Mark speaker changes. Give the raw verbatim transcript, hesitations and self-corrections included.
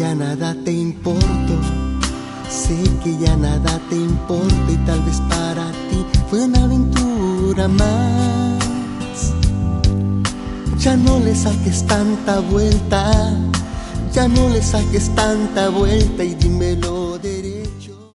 Speaker 1: ya nada te importo, sé que ya nada te importa y tal vez para ti fue una aventura más. Ya no le saques tanta vuelta, ya no le saques tanta vuelta y dímelo